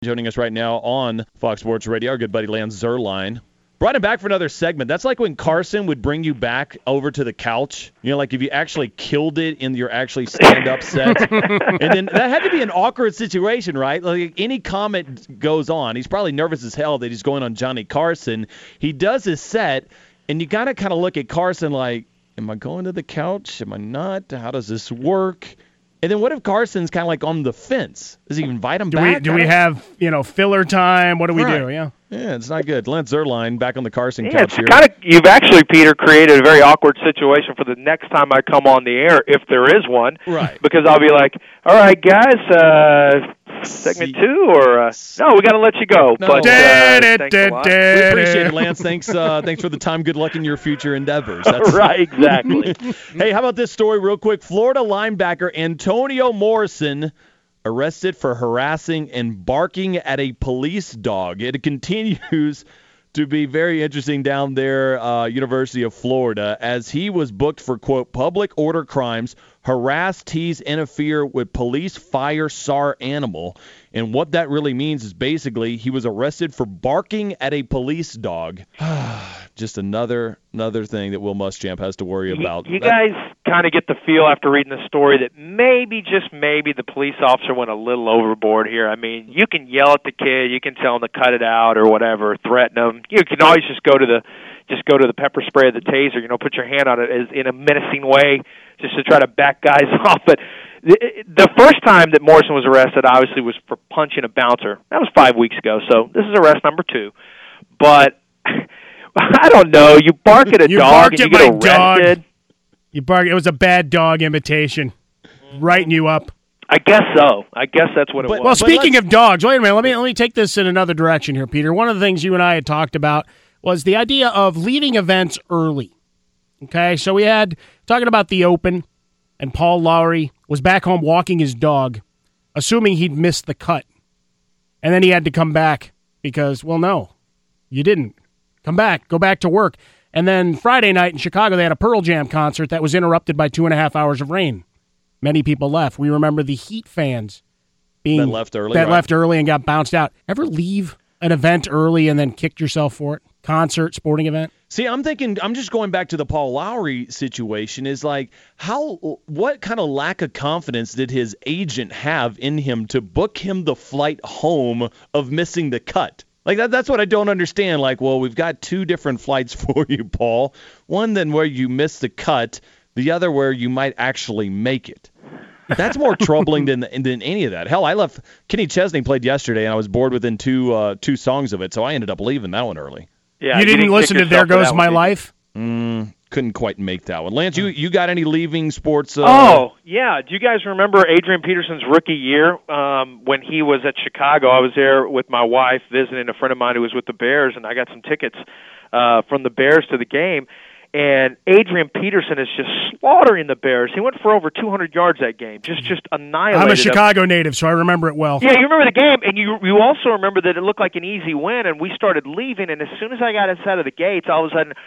Joining us right now on Fox Sports Radio, our good buddy Lance Zierlein. Brought him back for another segment. That's like when Carson would bring you back over to the couch. You know, like if you actually killed it in your actually stand-up set. And then that had to be an awkward situation, right? Like any comment goes on. He's probably nervous as hell that he's going on Johnny Carson. He does his set, and you got to kind of look at Carson like, am I going to the couch? Am I not? How does this work? And then what if Carson's kind of like on the fence? Does he invite him back? Do we have, filler time? What do we do? Yeah. Yeah, it's not good. Lance Zierlein back on the Carson couch here. You've actually, Peter, created a very awkward situation for the next time I come on the air, if there is one. Right. Because I'll be like, all right, guys, segment 2, or no, we got to let you go. No. But thanks a lot. We appreciate it, Lance. Thanks for the time. Good luck in your future endeavors. Right, exactly. Hey, how about this story real quick? Florida linebacker Antonio Morrison arrested for harassing and barking at a police dog. It continues to be very interesting down there, University of Florida, as he was booked for, quote, public order crimes, harass, tease, interfere with police, fire, SAR animal. And what that really means is basically he was arrested for barking at a police dog. Just another thing that Will Muschamp has to worry about. You guys kind of get the feel after reading the story that maybe, just maybe, the police officer went a little overboard here. I mean, you can yell at the kid, you can tell him to cut it out or whatever, threaten him. You can always just go to the pepper spray or the taser, put your hand on it as in a menacing way just to try to back guys off. But the first time that Morrison was arrested, obviously, was for punching a bouncer. That was 5 weeks ago, so this is arrest number 2. But I don't know. You bark at a dog and you get arrested. You bark. It was a bad dog imitation, writing you up. I guess so. I guess that's what it was. Well, speaking of dogs, wait a minute. Let me take this in another direction here, Peter. One of the things you and I had talked about was the idea of leaving events early. Okay, so we had talking about the Open, and Paul Lowry was back home walking his dog, assuming he'd missed the cut. And then he had to come back because, well, no, you didn't. Come back. Go back to work. And then Friday night in Chicago, they had a Pearl Jam concert that was interrupted by 2.5 hours of rain. Many people left. We remember the Heat fans that left early and got bounced out. Ever leave an event early and then kicked yourself for it? Concert, sporting event? See, I'm just going back to the Paul Lowry situation is like, what kind of lack of confidence did his agent have in him to book him the flight home of missing the cut? Like, that's what I don't understand. Like, well, we've got 2 different flights for you, Paul. One then where you missed the cut, the other where you might actually make it. That's more troubling than any of that. Hell, I left. Kenny Chesney played yesterday, and I was bored within two songs of it, so I ended up leaving that one early. Yeah, you didn't listen to There Goes My Life? Couldn't quite make that one. Lance, you got any leaving sports? Oh, yeah. Do you guys remember Adrian Peterson's rookie year when he was at Chicago? I was there with my wife visiting a friend of mine who was with the Bears, and I got some tickets from the Bears to the game. And Adrian Peterson is just slaughtering the Bears. He went for over 200 yards that game, just annihilated. I'm a Chicago native, so I remember it well. Yeah, you remember the game, and you also remember that it looked like an easy win, and we started leaving, and as soon as I got inside of the gates, all of a sudden,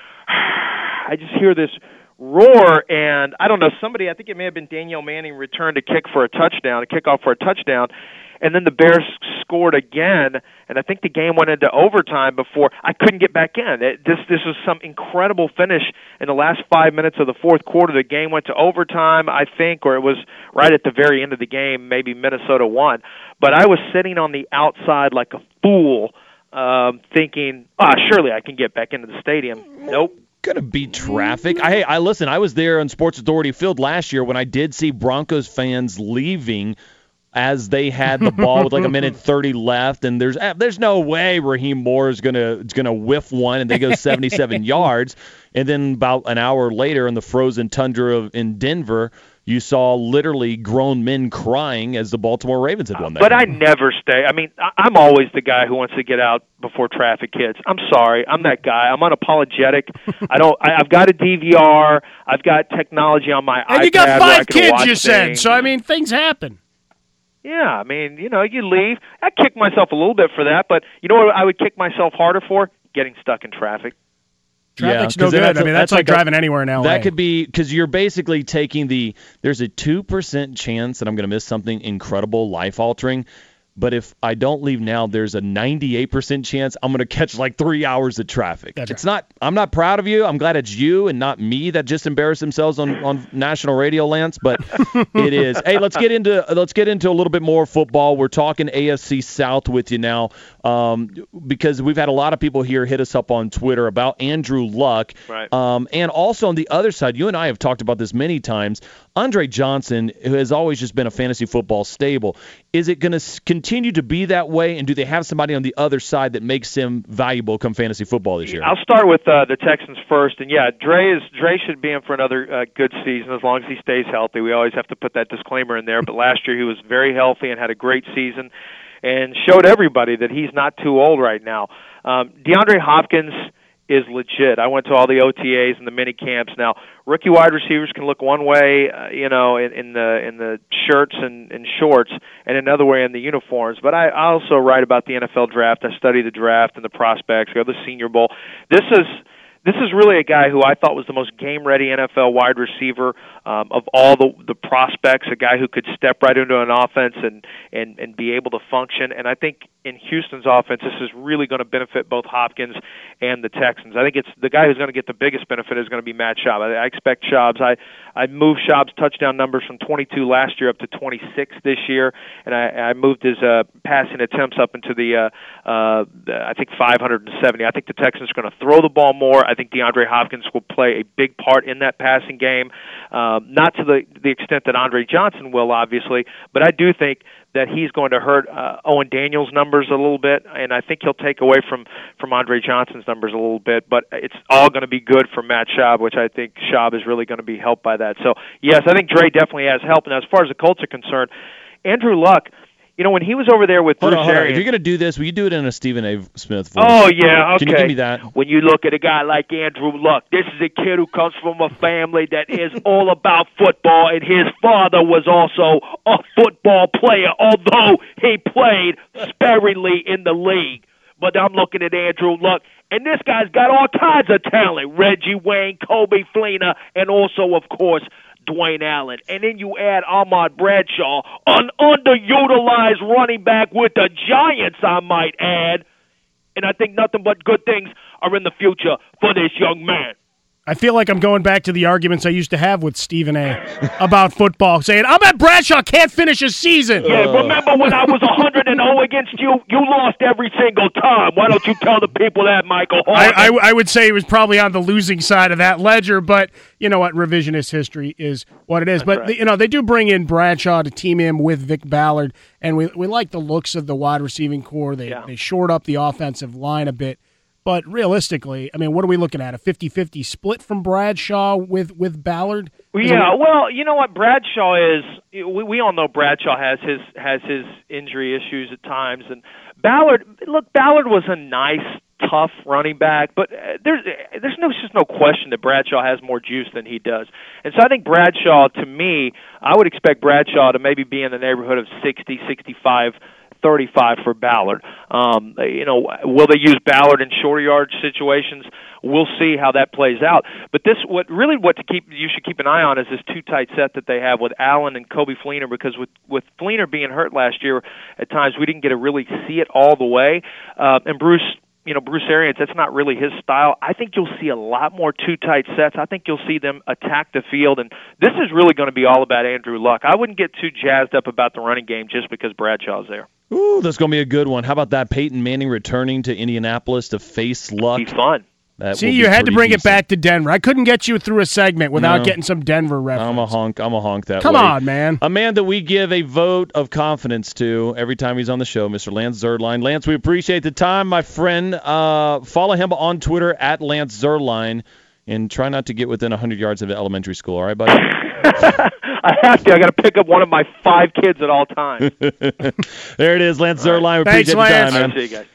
I just hear this roar, and I don't know, somebody, I think it may have been Danielle Manning, returned a kick for a touchdown, a kickoff for a touchdown, and then the Bears scored again, and I think the game went into overtime before I couldn't get back in. This was some incredible finish in the last 5 minutes of the fourth quarter. The game went to overtime, I think, or it was right at the very end of the game, maybe Minnesota won. But I was sitting on the outside like a fool, thinking, surely I can get back into the stadium. Nope. Gonna beat traffic. I listen, I was there on Sports Authority Field last year when I did see Broncos fans leaving as they had the ball with like a minute 30 left, and there's no way Raheem Moore is gonna whiff one and they go 77 yards. And then about an hour later in the frozen tundra in Denver, you saw literally grown men crying as the Baltimore Ravens had won that. But game. I never stay. I mean, I'm always the guy who wants to get out before traffic hits. I'm sorry. I'm that guy. I'm unapologetic. I've got a DVR. I've got technology on my iPad. And you got 5 kids, you said. things. So, I mean, things happen. Yeah, I mean, you leave. I kick myself a little bit for that, but you know what I would kick myself harder for? Getting stuck in traffic. Traffic's no good. I mean, that's like driving anywhere in LA. That could be because you're basically taking there's a 2% chance that I'm going to miss something incredible, life-altering. But if I don't leave now, there's a 98% chance I'm going to catch like 3 hours of traffic. That's I'm not proud of you. I'm glad it's you and not me that just embarrassed themselves on national radio, Lance, but it is. Hey, let's get into a little bit more football. We're talking AFC South with you now, because we've had a lot of people here hit us up on Twitter about Andrew Luck. Right. And also on the other side, you and I have talked about this many times, Andre Johnson, who has always just been a fantasy football staple. Is it going to continue to be that way, and do they have somebody on the other side that makes him valuable come fantasy football this year? I'll start with the Texans first, and yeah, Dre should be in for another good season as long as he stays healthy. We always have to put that disclaimer in there, but last year he was very healthy and had a great season and showed everybody that he's not too old right now. DeAndre Hopkins is legit. I went to all the OTAs and the mini camps. Now, rookie wide receivers can look one way, in the shirts and shorts, and another way in the uniforms. But I also write about the NFL draft. I study the draft and the prospects. Go to the Senior Bowl. This is really a guy who I thought was the most game-ready NFL wide receiver of all the prospects, a guy who could step right into an offense and be able to function. And I think in Houston's offense, this is really going to benefit both Hopkins and the Texans. I think it's the guy who's going to get the biggest benefit is going to be Matt Schaub. I expect Schaub's. I moved Schaub's touchdown numbers from 22 last year up to 26 this year, and I moved his passing attempts up into the I think 570. I think the Texans are going to throw the ball more. I think DeAndre Hopkins will play a big part in that passing game, not to the extent that Andre Johnson will, obviously, but I do think that he's going to hurt Owen Daniels' numbers a little bit, and I think he'll take away from Andre Johnson's numbers a little bit, but it's all going to be good for Matt Schaub, which I think Schaub is really going to be helped by that. So, yes, I think Dre definitely has help, and as far as the Colts are concerned, Andrew Luck, when he was over there with Bruce Arians. If you're going to do this, will you do it in a Stephen A. Smith voice? Oh, yeah, okay. Can you give me that? When you look at a guy like Andrew Luck, this is a kid who comes from a family that is all about football, and his father was also a football player, although he played sparingly in the league. But I'm looking at Andrew Luck, and this guy's got all kinds of talent. Reggie Wayne, Kobe Fleener, and also, of course, Dwayne Allen. And then you add Ahmad Bradshaw, an underutilized running back with the Giants, I might add. And I think nothing but good things are in the future for this young man. I feel like I'm going back to the arguments I used to have with Stephen A. about football, saying, Ahmad Bradshaw can't finish a season. Yeah, remember when I was 100-0 against you? You lost every single time. Why don't you tell the people that, Michael Hartman? I would say he was probably on the losing side of that ledger, but you know what? Revisionist history is what it is. That's but, right. They do bring in Bradshaw to team him with Vic Ballard, and we like the looks of the wide receiving core. They shored up the offensive line a bit. But realistically, I mean, what are we looking at? A 50-50 split from Bradshaw with Ballard? Yeah, well, you know what? Bradshaw is. We all know Bradshaw has his injury issues at times, and Ballard was a nice, tough running back, but there's just no question that Bradshaw has more juice than he does. And so I think Bradshaw, to me, I would expect Bradshaw to maybe be in the neighborhood of 60, 65. 35 for Ballard. Will they use Ballard in shorter yard situations? We'll see how that plays out. But you should keep an eye on is this two tight set that they have with Allen and Kobe Fleener, because with Fleener being hurt last year, at times we didn't get to really see it all the way. And Bruce Arians, that's not really his style. I think you'll see a lot more two tight sets. I think you'll see them attack the field, and this is really going to be all about Andrew Luck. I wouldn't get too jazzed up about the running game just because Bradshaw's there. Ooh, that's going to be a good one. How about that? Peyton Manning returning to Indianapolis to face Luck. He's fun. See, you had to bring it back to Denver. I couldn't get you through a segment without getting some Denver reference. I'm a honk that Come way. on, man. A man that we give a vote of confidence to every time he's on the show, Mr. Lance Zierlein. Lance, we appreciate the time, my friend. Follow him on Twitter at Lance Zierlein, and try not to get within 100 yards of elementary school. All right, buddy? I have to. I got to pick up one of my 5 kids at all times. There it is, Lance Zierlein. We Thanks, appreciate Lance. the time, man. See you guys.